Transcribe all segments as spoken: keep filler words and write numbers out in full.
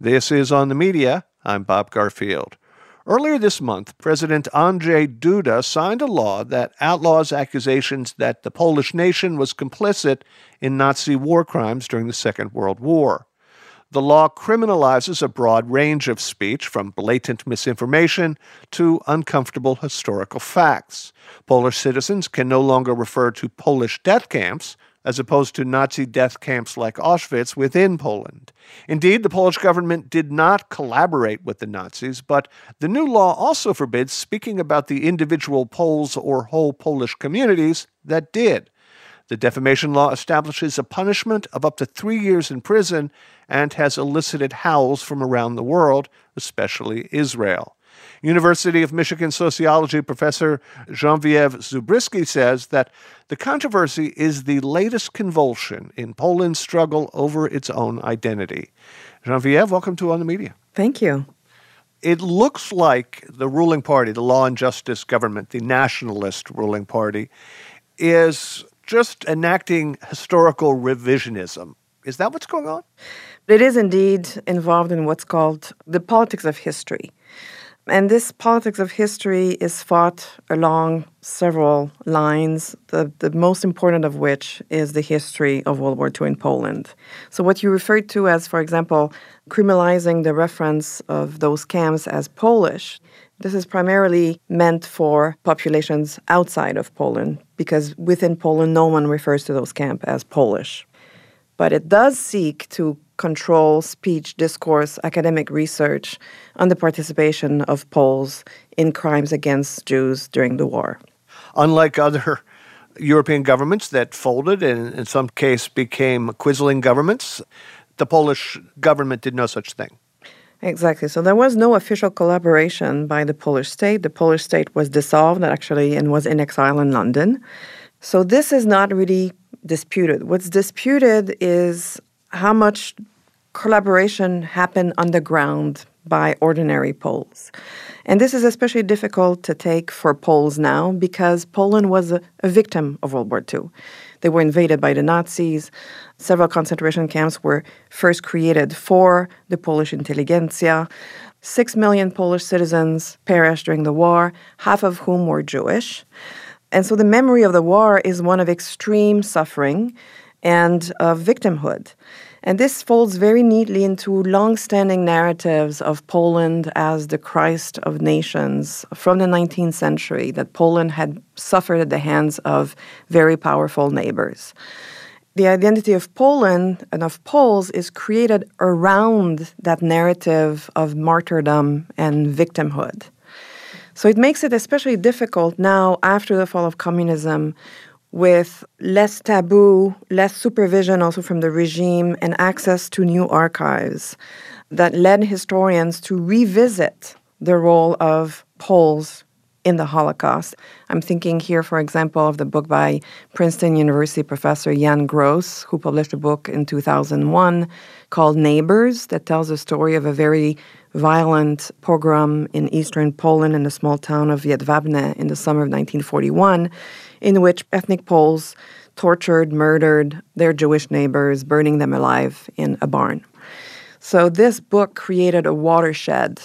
This is On the Media. I'm Bob Garfield. Earlier this month, President Andrzej Duda signed a law that outlaws accusations that the Polish nation was complicit in Nazi war crimes during the Second World War. The law criminalizes a broad range of speech, from blatant misinformation to uncomfortable historical facts. Polish citizens can no longer refer to Polish death camps, as opposed to Nazi death camps like Auschwitz within Poland. Indeed, the Polish government did not collaborate with the Nazis, but the new law also forbids speaking about the individual Poles or whole Polish communities that did. The defamation law establishes a punishment of up to three years in prison and has elicited howls from around the world, especially Israel. University of Michigan sociology professor Genevieve Zubrzycki says that the controversy is the latest convulsion in Poland's struggle over its own identity. Genevieve, welcome to On the Media. Thank you. It looks like the ruling party, the Law and Justice government, the nationalist ruling party, is just enacting historical revisionism. Is that what's going on? It is indeed involved in what's called the politics of history. And this politics of history is fought along several lines, the, the most important of which is the history of World War Two in Poland. So what you referred to as, for example, criminalizing the reference of those camps as Polish, this is primarily meant for populations outside of Poland, because within Poland, no one refers to those camps as Polish. But it does seek to control speech, discourse, academic research on the participation of Poles in crimes against Jews during the war. Unlike other European governments that folded and in some case became quisling governments, the Polish government did no such thing. Exactly. So there was no official collaboration by the Polish state. The Polish state was dissolved actually and was in exile in London. So this is not really disputed. What's disputed is how much collaboration happened on the ground by ordinary Poles. And this is especially difficult to take for Poles now because Poland was a, a victim of World War Two. They were invaded by the Nazis. Several concentration camps were first created for the Polish intelligentsia. Six million Polish citizens perished during the war, half of whom were Jewish. And so the memory of the war is one of extreme suffering and of victimhood. And this folds very neatly into long-standing narratives of Poland as the Christ of nations from the nineteenth century, that Poland had suffered at the hands of very powerful neighbors. The identity of Poland and of Poles is created around that narrative of martyrdom and victimhood. So it makes it especially difficult now after the fall of communism, with less taboo, less supervision also from the regime, and access to new archives that led historians to revisit the role of Poles in the Holocaust. I'm thinking here, for example, of the book by Princeton University professor Jan Gross, who published a book in two thousand one called Neighbors, that tells the story of a very violent pogrom in eastern Poland in the small town of Jedwabne in the summer of nineteen forty-one, in which ethnic Poles tortured, murdered their Jewish neighbors, burning them alive in a barn. So this book created a watershed,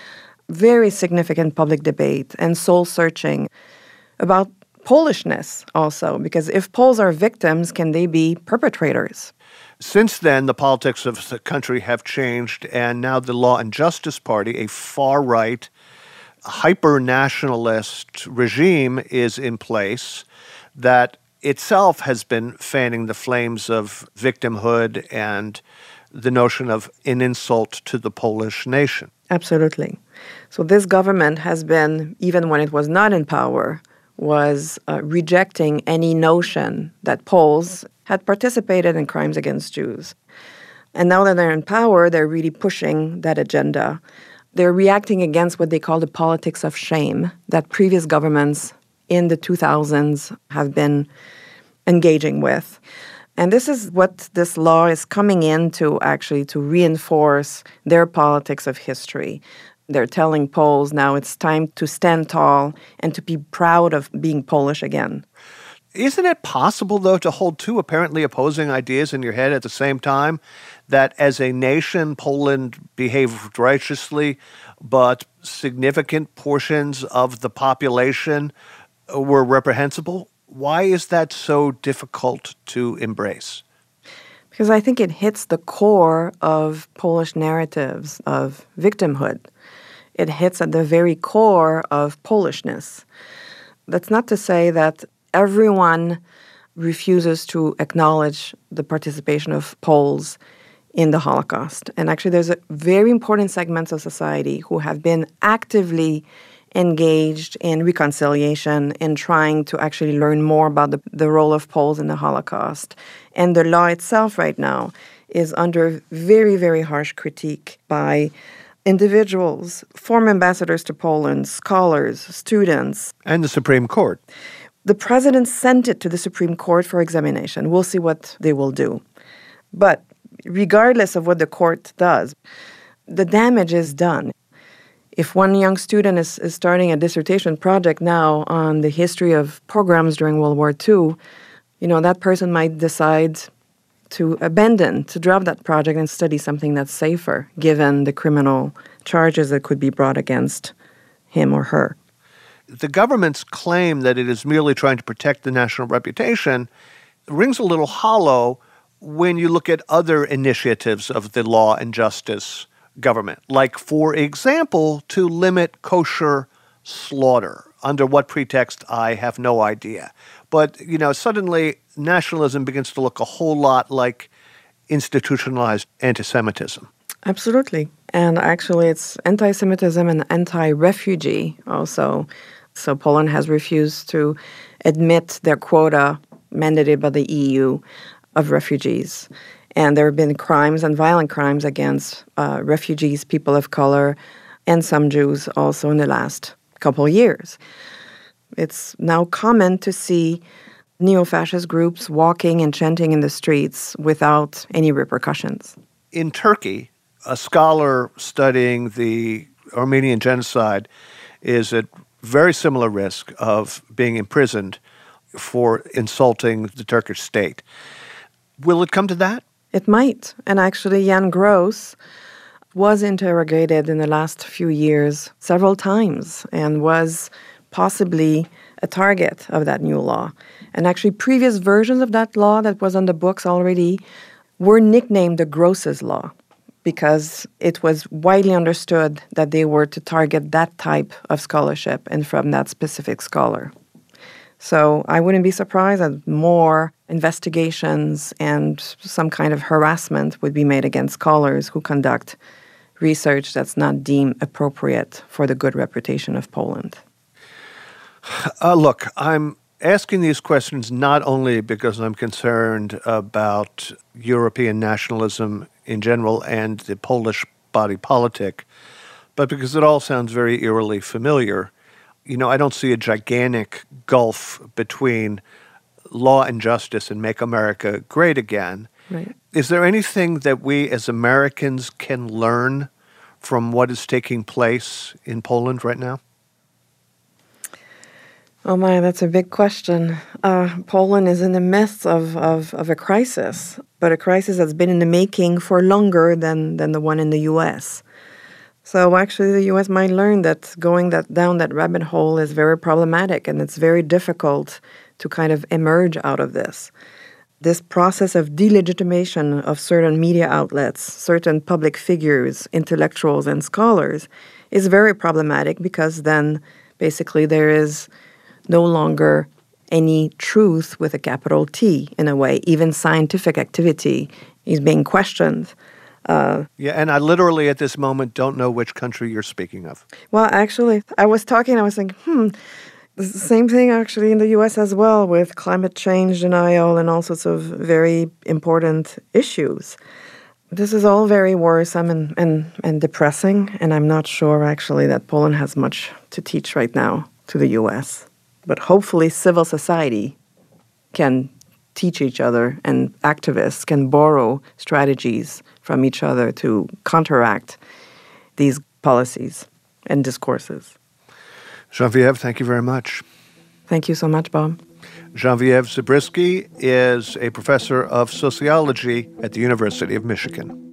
very significant public debate and soul-searching about Polishness also, because if Poles are victims, can they be perpetrators? Since then, the politics of the country have changed, and now the Law and Justice Party, a far-right, hyper-nationalist regime, is in place that itself has been fanning the flames of victimhood and the notion of an insult to the Polish nation. Absolutely. So this government has been, even when it was not in power, was uh, rejecting any notion that Poles had participated in crimes against Jews. And now that they're in power, they're really pushing that agenda. They're reacting against what they call the politics of shame that previous governments in the two thousands have been engaging with. And this is what this law is coming in to actually to reinforce their politics of history. They're telling Poles now it's time to stand tall and to be proud of being Polish again. Isn't it possible, though, to hold two apparently opposing ideas in your head at the same time? That as a nation, Poland behaved righteously, but significant portions of the population were reprehensible? Why is that so difficult to embrace? Because I think it hits the core of Polish narratives of victimhood. It hits at the very core of Polishness. That's not to say that everyone refuses to acknowledge the participation of Poles in the Holocaust. And actually, there's a very important segments of society who have been actively engaged in reconciliation and trying to actually learn more about the, the role of Poles in the Holocaust. And the law itself right now is under very, very harsh critique by individuals, former ambassadors to Poland, scholars, students. And the Supreme Court. The president sent it to the Supreme Court for examination. We'll see what they will do. But regardless of what the court does, the damage is done. If one young student is, is starting a dissertation project now on the history of pogroms during World War Two, you know, that person might decide to abandon, to drop that project and study something that's safer, given the criminal charges that could be brought against him or her. The government's claim that it is merely trying to protect the national reputation rings a little hollow when you look at other initiatives of the law and justice government, like, for example, to limit kosher slaughter. Under what pretext, I have no idea. But, you know, suddenly nationalism begins to look a whole lot like institutionalized anti-Semitism. Absolutely. And actually, it's anti-Semitism and anti-refugee also. So Poland has refused to admit their quota mandated by the E U of refugees. And there have been crimes and violent crimes against uh, refugees, people of color, and some Jews also in the last couple of years. It's now common to see neo-fascist groups walking and chanting in the streets without any repercussions. In Turkey, a scholar studying the Armenian genocide is at very similar risk of being imprisoned for insulting the Turkish state. Will it come to that? It might. And actually, Jan Gross was interrogated in the last few years several times and was possibly a target of that new law. And actually, previous versions of that law that was on the books already were nicknamed the Grosses Law because it was widely understood that they were to target that type of scholarship and from that specific scholar. So I wouldn't be surprised that more investigations and some kind of harassment would be made against scholars who conduct research that's not deemed appropriate for the good reputation of Poland. Uh, look, I'm asking these questions not only because I'm concerned about European nationalism in general and the Polish body politic, but because it all sounds very eerily familiar. You know, I don't see a gigantic gulf between law and justice and Make America Great Again. Right. Is there anything that we as Americans can learn from what is taking place in Poland right now? Oh my, that's a big question. Uh, Poland is in the midst of, of, of a crisis, but a crisis that's been in the making for longer than, than the one in the U S. So actually the U S might learn that going that down that rabbit hole is very problematic and it's very difficult to kind of emerge out of this. This process of delegitimation of certain media outlets, certain public figures, intellectuals and scholars is very problematic because then basically there is no longer any truth with a capital T in a way. Even scientific activity is being questioned. Uh, yeah, and I literally at this moment don't know which country you're speaking of. Well, actually, I was talking, I was thinking, hmm, it's the same thing actually in the U S as well with climate change denial and all sorts of very important issues. This is all very worrisome and, and, and depressing, and I'm not sure actually that Poland has much to teach right now to the U S. But hopefully civil society can teach each other and activists can borrow strategies from each other to counteract these policies and discourses. Geneviève, thank you very much. Thank you so much, Bob. Genevieve Zabriskie is a professor of sociology at the University of Michigan.